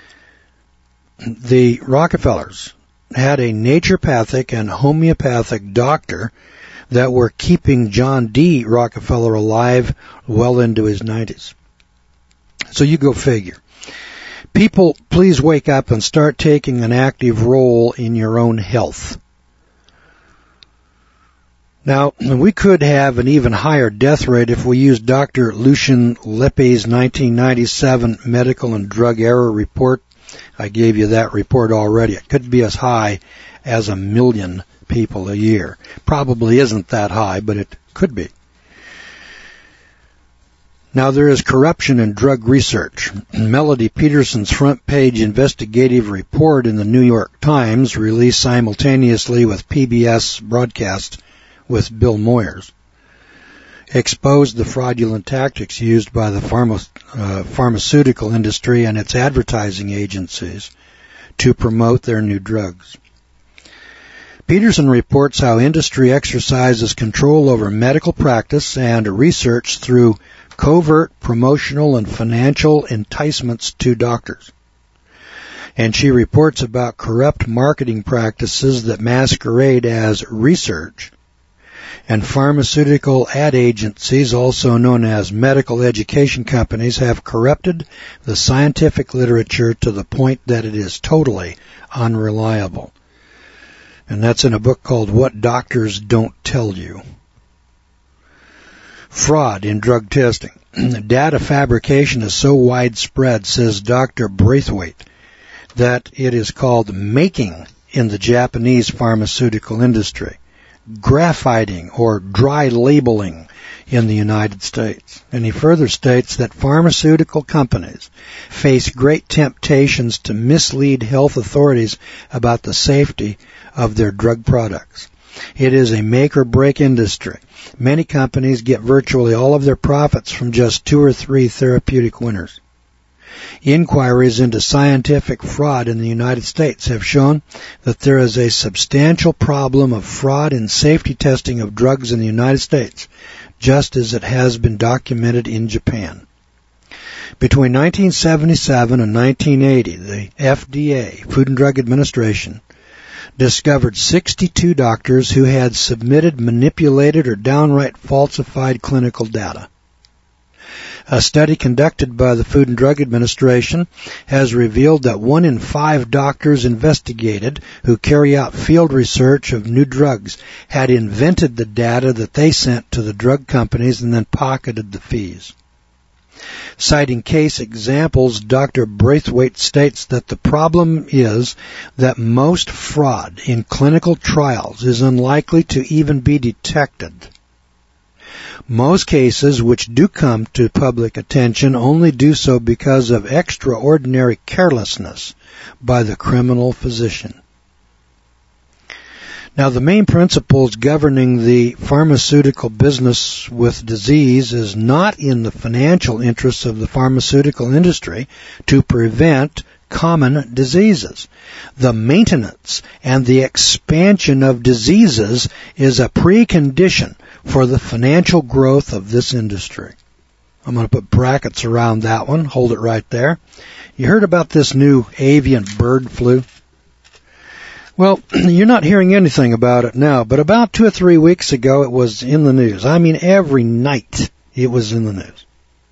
Speaker 1: the Rockefellers had a naturopathic and homeopathic doctor that were keeping John D. Rockefeller alive well into his nineties. So you go figure. People, please wake up and start taking an active role in your own health. Now, we could have an even higher death rate if we used Doctor Lucian Leppe's nineteen ninety-seven Medical and Drug Error Report. I gave you that report already. It could be as high as a million people a year. Probably isn't that high, but it could be. Now, there is corruption in drug research. Melody Peterson's front page investigative report in the New York Times, released simultaneously with P B S broadcast with Bill Moyers, exposed the fraudulent tactics used by the pharma, uh, pharmaceutical industry and its advertising agencies to promote their new drugs. Peterson reports how industry exercises control over medical practice and research through covert promotional and financial enticements to doctors. And she reports about corrupt marketing practices that masquerade as research, and pharmaceutical ad agencies, also known as medical education companies, have corrupted the scientific literature to the point that it is totally unreliable. And that's in a book called What Doctors Don't Tell You. Fraud in drug testing. Data fabrication is so widespread, says Doctor Braithwaite, that it is called making in the Japanese pharmaceutical industry, graphiting or dry labeling in the United States. And he further states that pharmaceutical companies face great temptations to mislead health authorities about the safety of their drug products. It is a make-or-break industry. Many companies get virtually all of their profits from just two or three therapeutic winners. Inquiries into scientific fraud in the United States have shown that there is a substantial problem of fraud in safety testing of drugs in the United States, just as it has been documented in Japan. Between nineteen seventy-seven and nineteen eighty, the F D A, Food and Drug Administration, discovered sixty-two doctors who had submitted manipulated or downright falsified clinical data. A study conducted by the Food and Drug Administration has revealed that one in five doctors investigated who carry out field research of new drugs had invented the data that they sent to the drug companies and then pocketed the fees. Citing case examples, Doctor Braithwaite states that the problem is that most fraud in clinical trials is unlikely to even be detected. Most cases which do come to public attention only do so because of extraordinary carelessness by the criminal physician. Now, the main principles governing the pharmaceutical business with disease is not in the financial interests of the pharmaceutical industry to prevent common diseases. The maintenance and the expansion of diseases is a precondition for the financial growth of this industry. I'm going to put brackets around that one. Hold it right there. You heard about this new avian bird flu? Well, you're not hearing anything about it now, but about two or three weeks ago it was in the news. I mean, every night it was in the news.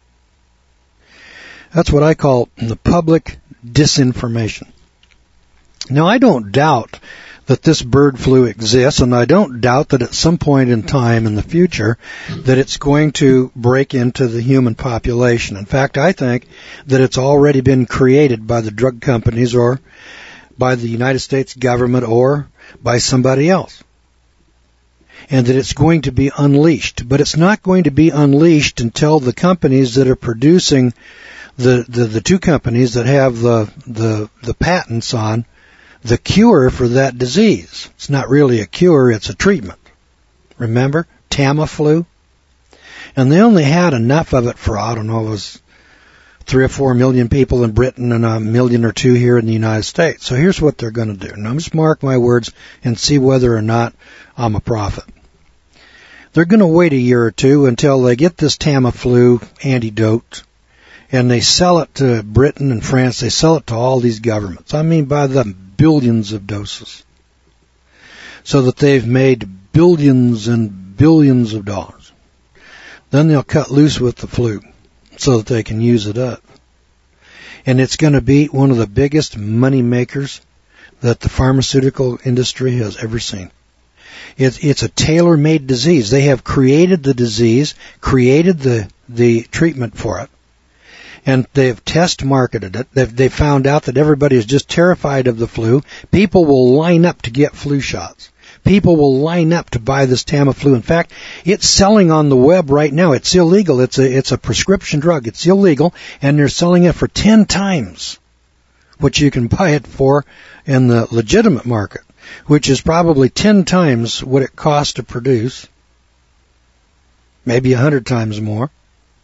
Speaker 1: That's what I call the public disinformation. Now, I don't doubt that this bird flu exists, and I don't doubt that at some point in time in the future that it's going to break into the human population. In fact, I think that it's already been created by the drug companies or by the United States government or by somebody else, and that it's going to be unleashed. But it's not going to be unleashed until the companies that are producing, the, the, the two companies that have the, the, the patents on the cure for that disease. It's not really a cure, it's a treatment. Remember? Tamiflu? And they only had enough of it for, I don't know, it was three or four million people in Britain and a million or two here in the United States. So here's what they're going to do. Now, just mark my words and see whether or not I'm a prophet. They're going to wait a year or two until they get this Tamiflu antidote, and they sell it to Britain and France. They sell it to all these governments. I mean, by the billions of doses, so that they've made billions and billions of dollars. Then they'll cut loose with the flu so that they can use it up. And it's going to be one of the biggest money makers that the pharmaceutical industry has ever seen. It's, it's a tailor-made disease. They have created the disease, created the, the treatment for it, and they've test marketed it. They've, they found out that everybody is just terrified of the flu. People will line up to get flu shots. People will line up to buy this Tamiflu. In fact, it's selling on the web right now. It's illegal. It's a, it's a prescription drug. It's illegal, and they're selling it for ten times what you can buy it for in the legitimate market, which is probably ten times what it costs to produce, maybe a hundred times more.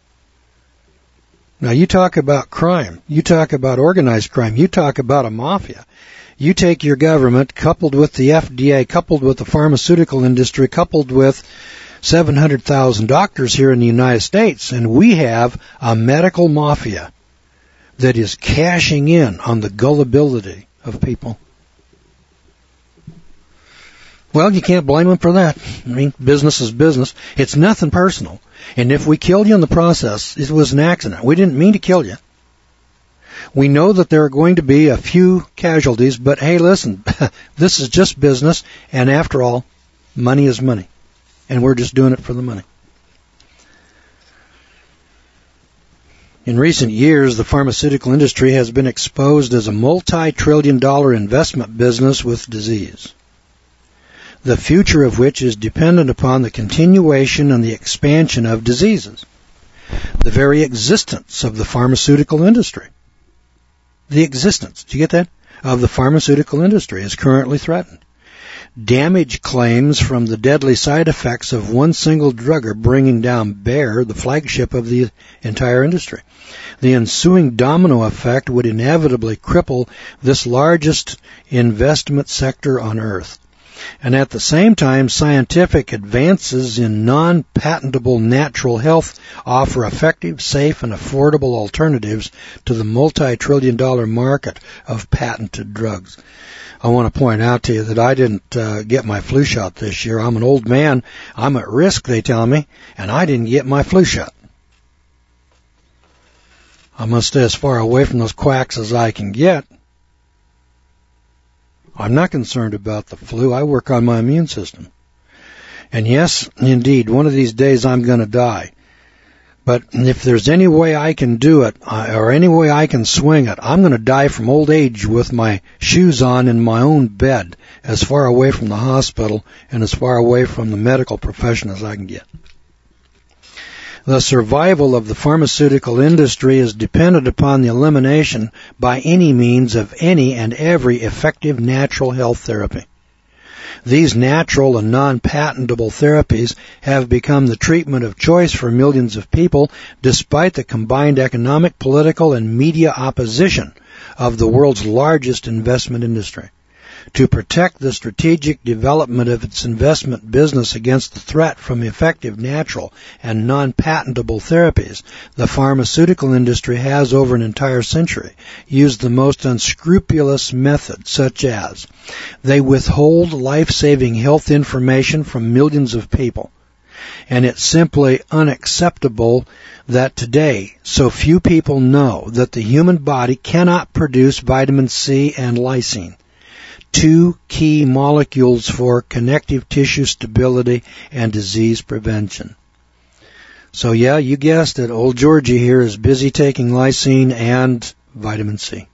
Speaker 1: Now, you talk about crime. You talk about organized crime. You talk about a mafia. You take your government, coupled with the F D A, coupled with the pharmaceutical industry, coupled with seven hundred thousand doctors here in the United States, and we have a medical mafia that is cashing in on the gullibility of people. Well, you can't blame them for that. I mean, business is business. It's nothing personal. And if we killed you in the process, it was an accident. We didn't mean to kill you. We know that there are going to be a few casualties, but hey, listen, this is just business, and after all, money is money. And we're just doing it for the money. In recent years, the pharmaceutical industry has been exposed as a multi-trillion dollar investment business with disease, the future of which is dependent upon the continuation and the expansion of diseases. The very existence of the pharmaceutical industry, the existence, do you get that, of the pharmaceutical industry is currently threatened. Damage claims from the deadly side effects of one single drug are bringing down Bayer, the flagship of the entire industry. The ensuing domino effect would inevitably cripple this largest investment sector on earth. And at the same time, scientific advances in non-patentable natural health offer effective, safe, and affordable alternatives to the multi-trillion dollar market of patented drugs. I want to point out to you that I didn't uh, get my flu shot this year. I'm an old man. I'm at risk, they tell me, and I didn't get my flu shot. I must stay as far away from those quacks as I can get. I'm not concerned about the flu. I work on my immune system. And yes, indeed, one of these days I'm going to die. But if there's any way I can do it, or any way I can swing it, I'm going to die from old age with my shoes on in my own bed, as far away from the hospital and as far away from the medical profession as I can get. The survival of the pharmaceutical industry is dependent upon the elimination by any means of any and every effective natural health therapy. These natural and non-patentable therapies have become the treatment of choice for millions of people, despite the combined economic, political, and media opposition of the world's largest investment industry. To protect the strategic development of its investment business against the threat from effective natural and non-patentable therapies, the pharmaceutical industry has, over an entire century, used the most unscrupulous methods, such as they withhold life-saving health information from millions of people. And it's simply unacceptable that today so few people know that the human body cannot produce vitamin C and lysine, two key molecules for connective tissue stability and disease prevention. So yeah, you guessed it, old Georgie here is busy taking lysine and vitamin C.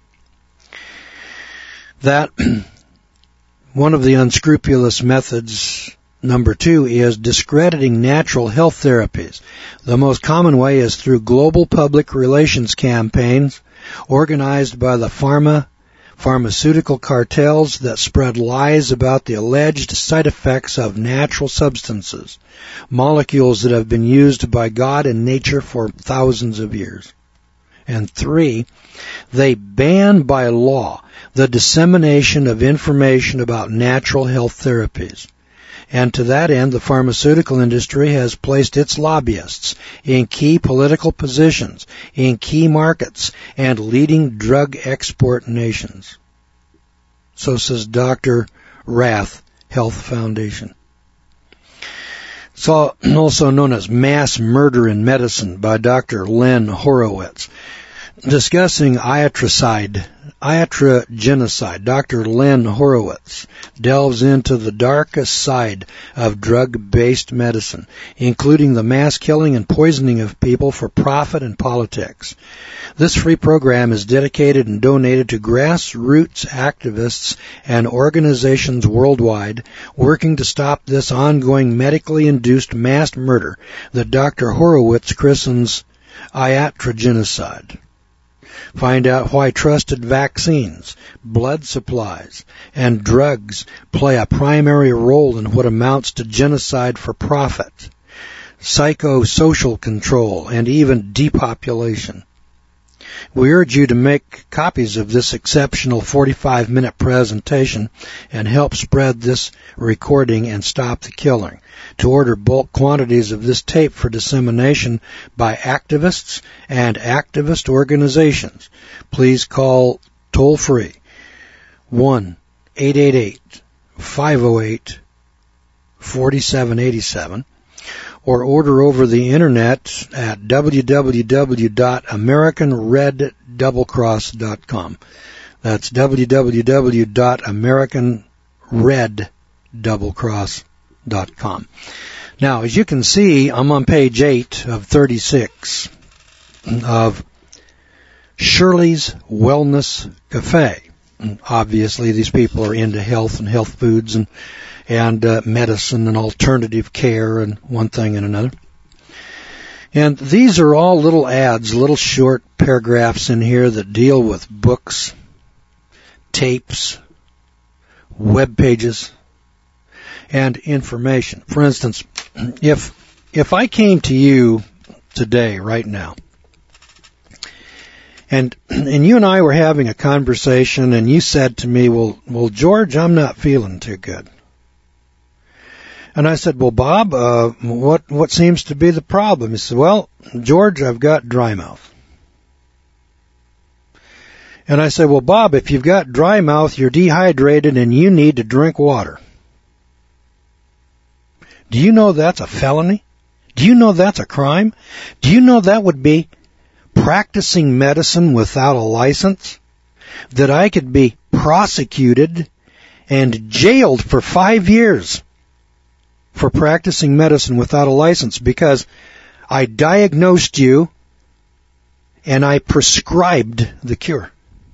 Speaker 1: That, one of the unscrupulous methods, number two, is discrediting natural health therapies. The most common way is through global public relations campaigns organized by the pharma pharmaceutical cartels that spread lies about the alleged side effects of natural substances, molecules that have been used by God and nature for thousands of years. And three, they ban by law the dissemination of information about natural health therapies. And to that end, the pharmaceutical industry has placed its lobbyists in key political positions, in key markets, and leading drug export nations. So says Doctor Rath Health Foundation. It's also known as Mass Murder in Medicine by Doctor Len Horowitz. discussing iatricide, iatrogenocide. Doctor Len Horowitz delves into the darkest side of drug-based medicine, including the mass killing and poisoning of people for profit and politics. This free program is dedicated and donated to grassroots activists and organizations worldwide working to stop this ongoing medically induced mass murder that Doctor Horowitz christens iatrogenocide. Find out why trusted vaccines, blood supplies, and drugs play a primary role in what amounts to genocide for profit, psychosocial control, and even depopulation. We urge you to make copies of this exceptional forty-five minute presentation and help spread this recording and stop the killing. To order bulk quantities of this tape for dissemination by activists and activist organizations, please call toll-free one eight eight eight, five oh eight, four seven eight seven or order over the internet at w w w dot american red double cross dot com. That's w w w dot american red double cross dot com. Now, as you can see, I'm on page eight of thirty-six of Shirley's Wellness Cafe. And obviously, these people are into health and health foods and and uh, medicine and alternative care and one thing and another. And these are all little ads, little short paragraphs in here that deal with books, tapes, web pages, and information. For instance, if if I came to you today, right now, and and you and I were having a conversation, and you said to me, well, well, George, I'm not feeling too good. And I said, well, Bob, uh, what what seems to be the problem? He said, well, George, I've got dry mouth. And I said, well, Bob, if you've got dry mouth, you're dehydrated and you need to drink water. Do you know that's a felony? Do you know that's a crime? Do you know that would be practicing medicine without a license? That I could be prosecuted and jailed for five years for practicing medicine without a license because I diagnosed you and I prescribed the cure.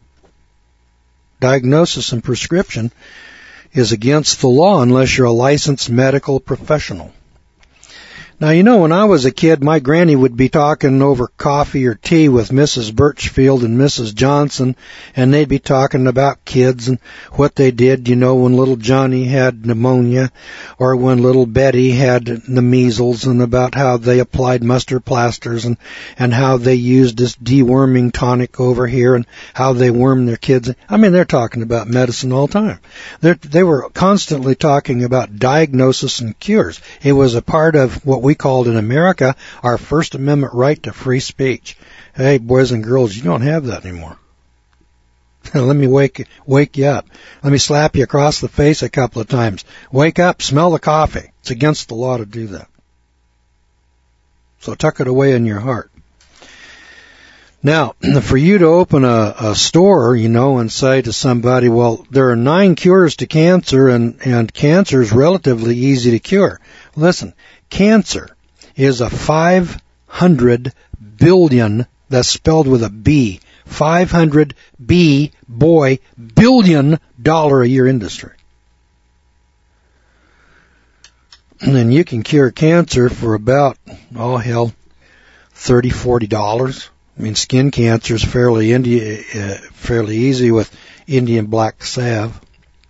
Speaker 1: Diagnosis and prescription is against the law unless you're a licensed medical professional. Now, you know, when I was a kid, my granny would be talking over coffee or tea with Missus Birchfield and Missus Johnson, and they'd be talking about kids and what they did, you know, when little Johnny had pneumonia or when little Betty had the measles, and about how they applied mustard plasters and, and how they used this deworming tonic over here and how they wormed their kids. I mean, they're talking about medicine all the time. They're, they were constantly talking about diagnosis and cures. It was a part of what we we called in America our First Amendment right to free speech. Hey, boys and girls, you don't have that anymore. Let me wake wake you up. Let me slap you across the face a couple of times. Wake up, smell the coffee. It's against the law to do that. So tuck it away in your heart. Now, for you to open a, a store, you know, and say to somebody, well, there are nine cures to cancer, and, and cancer is relatively easy to cure. Listen, cancer is a five hundred billion, that's spelled with a B, five hundred B, boy, billion dollar a year industry. And then you can cure cancer for about, oh hell, thirty, forty dollars. I mean, skin cancer is fairly Indi- uh, fairly easy with Indian black salve.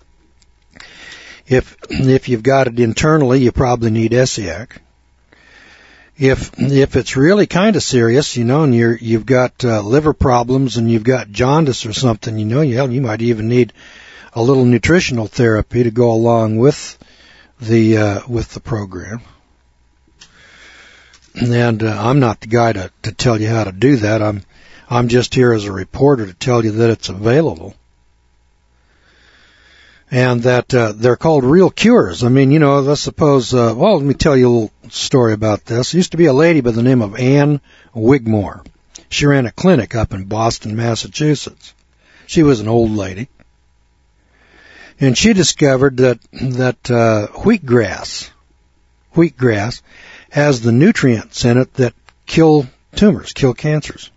Speaker 1: If if you've got it internally, you probably need Essiac. If if it's really kind of serious, you know, and you're you've got uh, liver problems and you've got jaundice or something, you know, yeah, you might even need a little nutritional therapy to go along with the uh, with the program. And uh, I'm not the guy to, to tell you how to do that. I'm I'm just here as a reporter to tell you that it's available. And that uh, they're called real cures. I mean, you know, let's suppose, uh, well, let me tell you a little story about this. There used to be a lady by the name of Anne Wigmore. She ran a clinic up in Boston, Massachusetts. She was an old lady. And she discovered that, that, uh, wheatgrass, wheatgrass has the nutrients in it that kill tumors, kill cancers.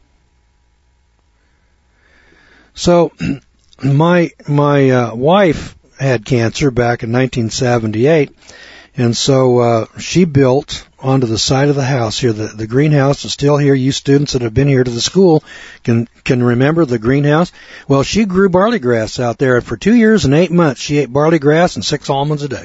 Speaker 1: So, my, my, uh, wife had cancer back in nineteen seventy-eight, and so, uh, she built onto the side of the house here. The, the greenhouse is still here. You students that have been here to the school can, can remember the greenhouse. Well, she grew barley grass out there, and for two years and eight months, she ate barley grass and six almonds a day.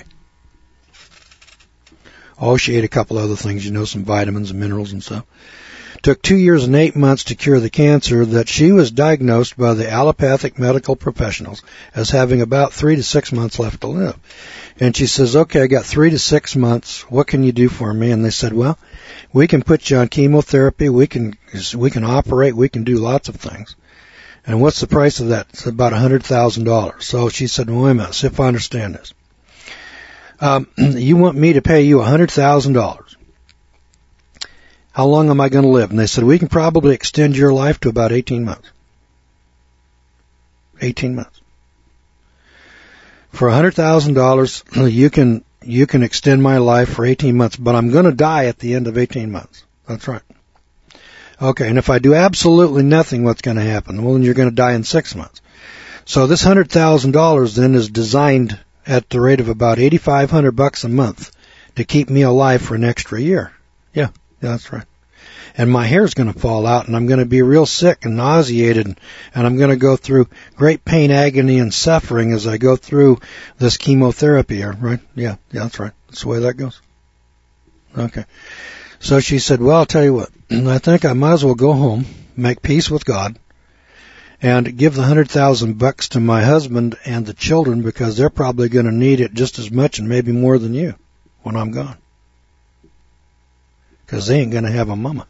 Speaker 1: Oh, she ate a couple other things, you know, some vitamins and minerals and stuff. Took two years and eight months to cure the cancer that she was diagnosed by the allopathic medical professionals as having about three to six months left to live. And she says, okay, I got three to six months. What can you do for me? And they said, well, we can put you on chemotherapy. We can, we can operate. We can do lots of things. And what's the price of that? It's about one hundred thousand dollars. So she said, well, wait a minute, see if I understand this. Um, you want me to pay you one hundred thousand dollars. How long am I going to live? And they said, we can probably extend your life to about eighteen months. eighteen months. For one hundred thousand dollars, you can, you can extend my life for eighteen months, but I'm going to die at the end of eighteen months. That's right. Okay, and if I do absolutely nothing, what's going to happen? Well, then you're going to die in six months. So this one hundred thousand dollars then is designed at the rate of about eighty-five hundred bucks a month to keep me alive for an extra year. Yeah. Yeah, that's right. And my hair's going to fall out, and I'm going to be real sick and nauseated, and I'm going to go through great pain, agony, and suffering as I go through this chemotherapy, right? Yeah, yeah, that's right. That's the way that goes. Okay. So she said, well, I'll tell you what, I think I might as well go home, make peace with God, and give the hundred thousand bucks to my husband and the children because they're probably going to need it just as much and maybe more than you when I'm gone. Because they ain't going to have a mama.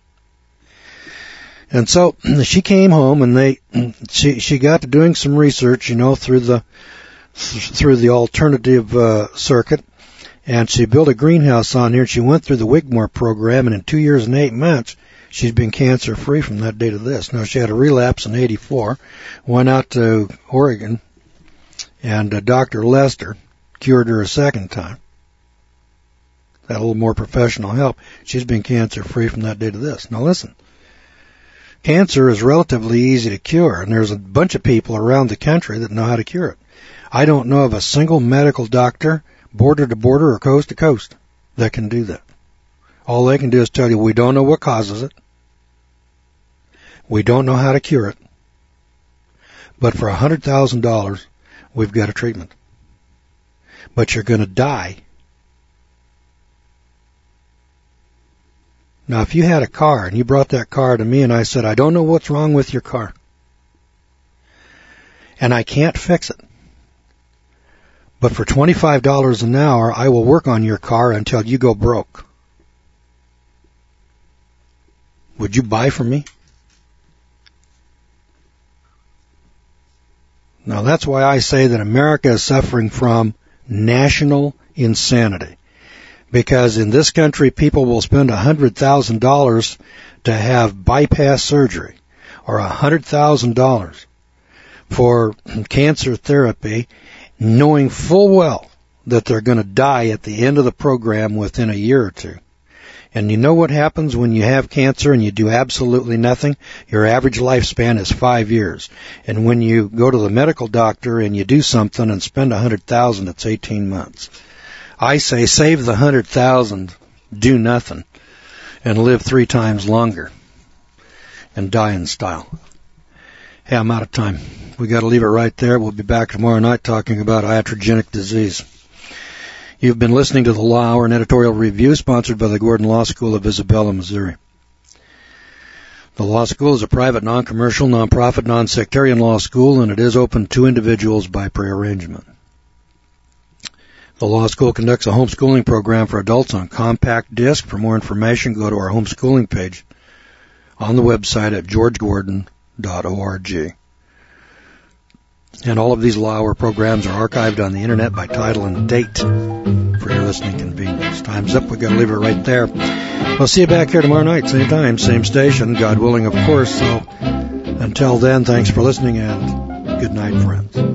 Speaker 1: And so she came home, and they she she got to doing some research, you know, through the through the alternative uh, circuit, and she built a greenhouse on here. She went through the Wigmore program, and in two years and eight months, she's been cancer free from that day to this. Now she had a relapse in eighty-four, went out to Oregon, and uh, Doctor Lester cured her a second time. Had a little more professional help. She's been cancer-free from that day to this. Now listen, cancer is relatively easy to cure, and there's a bunch of people around the country that know how to cure it. I don't know of a single medical doctor, border to border or coast to coast, that can do that. All they can do is tell you, we don't know what causes it. We don't know how to cure it. But for one hundred thousand dollars, we've got a treatment. But you're going to die. Now, if you had a car and you brought that car to me and I said, I don't know what's wrong with your car, and I can't fix it, but for twenty-five dollars an hour, I will work on your car until you go broke, would you buy from me? Now, that's why I say that America is suffering from national insanity. Because in this country, people will spend one hundred thousand dollars to have bypass surgery, or one hundred thousand dollars for cancer therapy, knowing full well that they're going to die at the end of the program within a year or two. And you know what happens when you have cancer and you do absolutely nothing? Your average lifespan is five years. And when you go to the medical doctor and you do something and spend one hundred thousand dollars, it's eighteen months. I say save the hundred thousand, do nothing, and live three times longer, and die in style. Hey, I'm out of time. We got to leave it right there. We'll be back tomorrow night talking about iatrogenic disease. You've been listening to the Law Hour, an editorial review sponsored by the Gordon Law School of Isabella, Missouri. The law school is a private, non-commercial, non-profit, non-sectarian law school, and it is open to individuals by prearrangement. The law school conducts a homeschooling program for adults on compact disc. For more information, go to our homeschooling page on the website at george gordon dot org. And all of these Law Hour programs are archived on the Internet by title and date for your listening convenience. Time's up. We've got to leave it right there. We'll see you back here tomorrow night, same time, same station, God willing, of course. So until then, thanks for listening and good night, friends.